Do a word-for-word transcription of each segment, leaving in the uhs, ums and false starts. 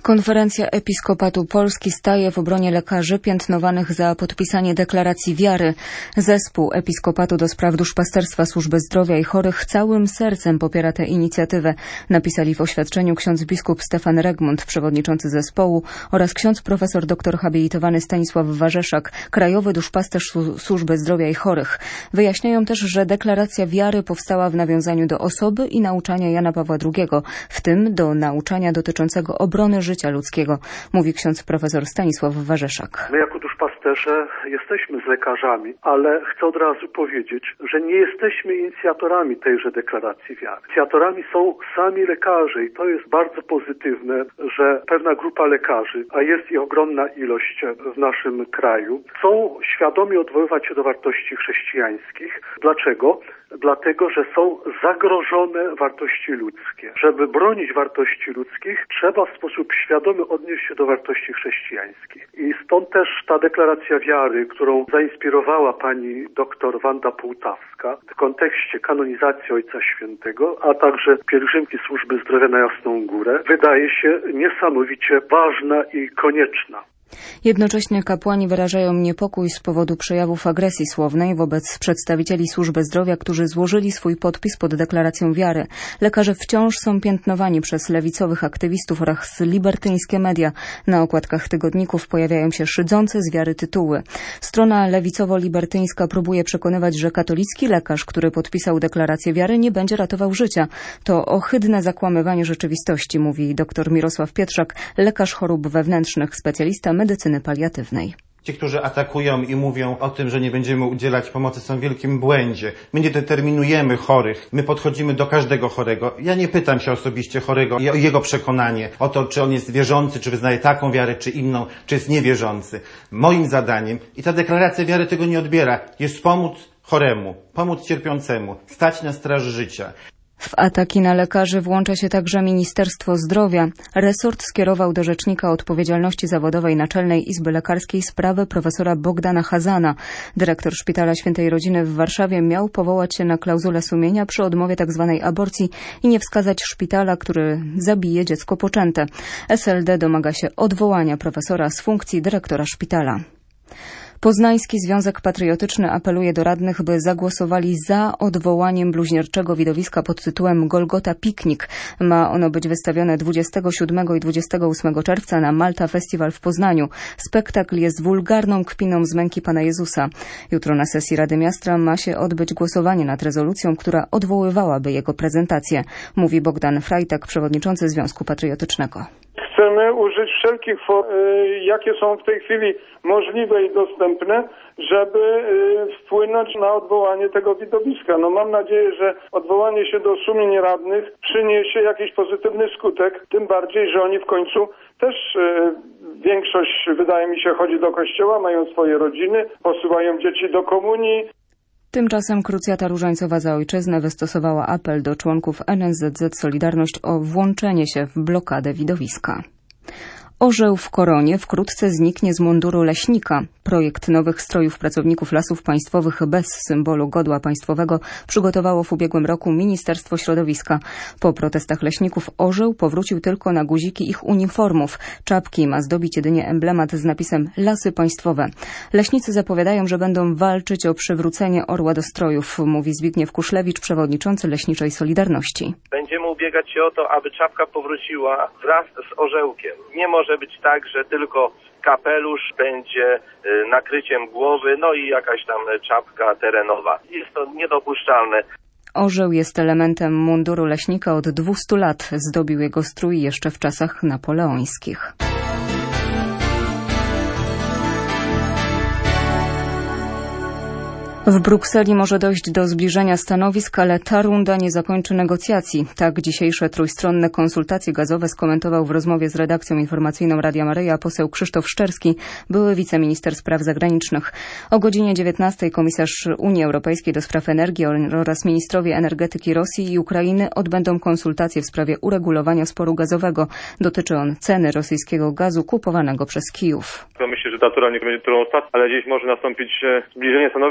Konferencja Episkopatu Polski staje w obronie lekarzy piętnowanych za podpisanie deklaracji wiary. Zespół Episkopatu do spraw duszpasterstwa, służby zdrowia i chorych całym sercem popiera tę inicjatywę, napisali w oświadczeniu ksiądz biskup Stefan Regmund, przewodniczący zespołu, oraz ksiądz profesor doktor habilitowany Stanisław Warzeszak, krajowy duszpasterz służby zdrowia i chorych. Wyjaśniają też, że deklaracja wiary powstała w nawiązaniu do osoby i nauczania Jana Pawła drugiego, w tym do nauczania dotyczącego obrony życia ludzkiego, mówi ksiądz profesor Stanisław Warzeszak. My jako duszpasterze jesteśmy z lekarzami, ale chcę od razu powiedzieć, że nie jesteśmy inicjatorami tejże deklaracji wiary. Inicjatorami są sami lekarze i to jest bardzo pozytywne, że pewna grupa lekarzy, a jest ich ogromna ilość w naszym kraju, chcą świadomie odwoływać się do wartości chrześcijańskich. Dlaczego? Dlatego, że są zagrożone wartości ludzkie. Żeby bronić wartości ludzkich, trzeba w sposób świadomy odnieść się do wartości chrześcijańskich. I stąd też ta deklaracja wiary, którą zainspirowała pani doktor Wanda Półtawska w kontekście kanonizacji Ojca Świętego, a także pielgrzymki służby zdrowia na Jasną Górę, wydaje się niesamowicie ważna i konieczna. Jednocześnie kapłani wyrażają niepokój z powodu przejawów agresji słownej wobec przedstawicieli służby zdrowia, którzy złożyli swój podpis pod deklaracją wiary. Lekarze wciąż są piętnowani przez lewicowych aktywistów oraz libertyńskie media. Na okładkach tygodników pojawiają się szydzące z wiary tytuły. Strona lewicowo-libertyńska próbuje przekonywać, że katolicki lekarz, który podpisał deklarację wiary, nie będzie ratował życia. To ohydne zakłamywanie rzeczywistości, mówi dr Mirosław Pietrzak, lekarz chorób wewnętrznych, specjalista medycyny paliatywnej. Ci, którzy atakują i mówią o tym, że nie będziemy udzielać pomocy, są w wielkim błędzie. My nie determinujemy chorych, my podchodzimy do każdego chorego. Ja nie pytam się osobiście chorego o jego przekonanie, o to, czy on jest wierzący, czy wyznaje taką wiarę, czy inną, czy jest niewierzący. Moim zadaniem, i ta deklaracja wiary tego nie odbiera, jest pomóc choremu, pomóc cierpiącemu, stać na straży życia. W ataki na lekarzy włącza się także Ministerstwo Zdrowia. Resort skierował do Rzecznika Odpowiedzialności Zawodowej Naczelnej Izby Lekarskiej sprawę profesora Bogdana Chazana. Dyrektor Szpitala Świętej Rodziny w Warszawie miał powołać się na klauzulę sumienia przy odmowie tzw. aborcji i nie wskazać szpitala, który zabije dziecko poczęte. S L D domaga się odwołania profesora z funkcji dyrektora szpitala. Poznański Związek Patriotyczny apeluje do radnych, by zagłosowali za odwołaniem bluźnierczego widowiska pod tytułem Golgota Piknik. Ma ono być wystawione dwudziestego siódmego i dwudziestego ósmego czerwca na Malta Festival w Poznaniu. Spektakl jest wulgarną kpiną z męki Pana Jezusa. Jutro na sesji Rady Miasta ma się odbyć głosowanie nad rezolucją, która odwoływałaby jego prezentację, mówi Bogdan Frajtak, przewodniczący Związku Patriotycznego. Chcemy użyć wszelkich form, jakie są w tej chwili możliwe i dostępne, żeby wpłynąć na odwołanie tego widowiska. No mam nadzieję, że odwołanie się do sumień radnych przyniesie jakiś pozytywny skutek, tym bardziej, że oni w końcu też większość, wydaje mi się, chodzi do kościoła, mają swoje rodziny, posyłają dzieci do komunii. Tymczasem Krucjata Różańcowa za Ojczyznę wystosowała apel do członków N S Z Z Solidarność o włączenie się w blokadę widowiska. Orzeł w koronie wkrótce zniknie z munduru leśnika. Projekt nowych strojów pracowników Lasów Państwowych bez symbolu godła państwowego przygotowało w ubiegłym roku Ministerstwo Środowiska. Po protestach leśników orzeł powrócił tylko na guziki ich uniformów. Czapki ma zdobić jedynie emblemat z napisem Lasy Państwowe. Leśnicy zapowiadają, że będą walczyć o przywrócenie orła do strojów, mówi Zbigniew Kuszlewicz, przewodniczący Leśniczej Solidarności. Będziemy ubiegać się o to, aby czapka powróciła wraz z orzełkiem. Nie może być tak, że tylko kapelusz będzie nakryciem głowy, no i jakaś tam czapka terenowa. Jest to niedopuszczalne. Orzeł jest elementem munduru leśnika od dwustu lat. Zdobił jego strój jeszcze w czasach napoleońskich. W Brukseli może dojść do zbliżenia stanowisk, ale ta runda nie zakończy negocjacji. Tak dzisiejsze trójstronne konsultacje gazowe skomentował w rozmowie z redakcją informacyjną Radia Maryja poseł Krzysztof Szczerski, były wiceminister spraw zagranicznych. O godzinie dziewiętnastej komisarz Unii Europejskiej do spraw energii oraz ministrowie energetyki Rosji i Ukrainy odbędą konsultacje w sprawie uregulowania sporu gazowego. Dotyczy on ceny rosyjskiego gazu kupowanego przez Kijów. Myślę, że ta tura nie będzie turą ostatnią, ale gdzieś może nastąpić zbliżenie stanowisk. Myślę,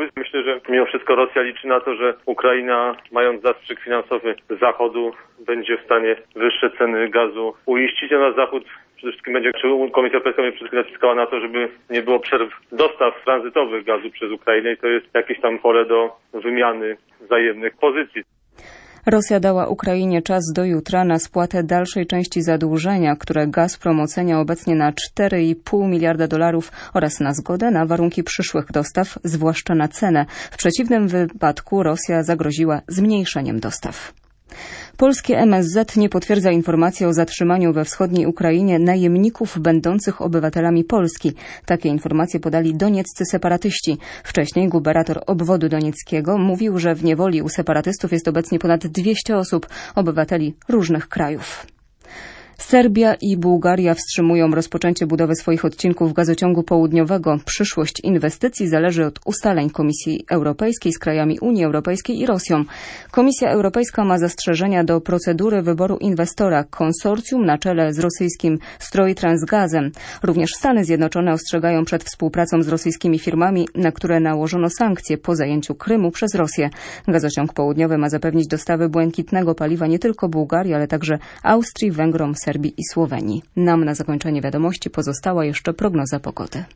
że mimo wszystko Rosja liczy na to, że Ukraina, mając zastrzyk finansowy Zachodu, będzie w stanie wyższe ceny gazu uiścić, a na Zachód przede wszystkim będzie, czy Komisja Europejska będzie przede wszystkim naciskała na to, żeby nie było przerw dostaw tranzytowych gazu przez Ukrainę i to jest jakieś tam pole do wymiany wzajemnych pozycji. Rosja dała Ukrainie czas do jutra na spłatę dalszej części zadłużenia, które Gazprom ocenia obecnie na cztery i pół miliarda dolarów oraz na zgodę na warunki przyszłych dostaw, zwłaszcza na cenę. W przeciwnym wypadku Rosja zagroziła zmniejszeniem dostaw. Polskie M S Z nie potwierdza informacji o zatrzymaniu we wschodniej Ukrainie najemników będących obywatelami Polski. Takie informacje podali donieccy separatyści. Wcześniej gubernator obwodu donieckiego mówił, że w niewoli u separatystów jest obecnie ponad dwieście osób, obywateli różnych krajów. Serbia i Bułgaria wstrzymują rozpoczęcie budowy swoich odcinków gazociągu południowego. Przyszłość inwestycji zależy od ustaleń Komisji Europejskiej z krajami Unii Europejskiej i Rosją. Komisja Europejska ma zastrzeżenia do procedury wyboru inwestora, konsorcjum na czele z rosyjskim Strojtransgazem. Również Stany Zjednoczone ostrzegają przed współpracą z rosyjskimi firmami, na które nałożono sankcje po zajęciu Krymu przez Rosję. Gazociąg południowy ma zapewnić dostawy błękitnego paliwa nie tylko Bułgarii, ale także Austrii, Węgrom, Serbii i Słowenii. Nam na zakończenie wiadomości pozostała jeszcze prognoza pogody.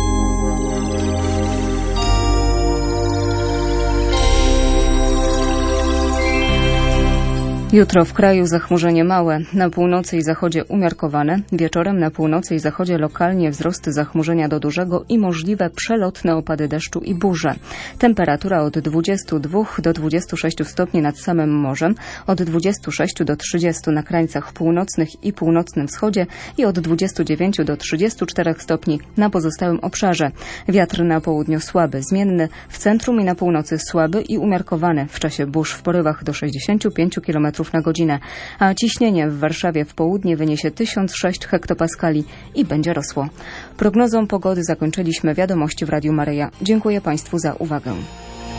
Jutro w kraju zachmurzenie małe, na północy i zachodzie umiarkowane, wieczorem na północy i zachodzie lokalnie wzrosty zachmurzenia do dużego i możliwe przelotne opady deszczu i burze. Temperatura od dwudziestu dwóch do dwudziestu sześciu stopni nad samym morzem, od dwudziestu sześciu do trzydziestu na krańcach północnych i północnym wschodzie i od dwudziestu dziewięciu do trzydziestu czterech stopni na pozostałym obszarze. Wiatr na południu słaby, zmienny, w centrum i na północy słaby i umiarkowany, w czasie burz w porywach do sześćdziesięciu pięciu kilometrów na godzinę, a ciśnienie w Warszawie w południe wyniesie tysiąc sześć hektopaskali i będzie rosło. Prognozą pogody zakończyliśmy wiadomości w Radiu Maryja. Dziękuję Państwu za uwagę.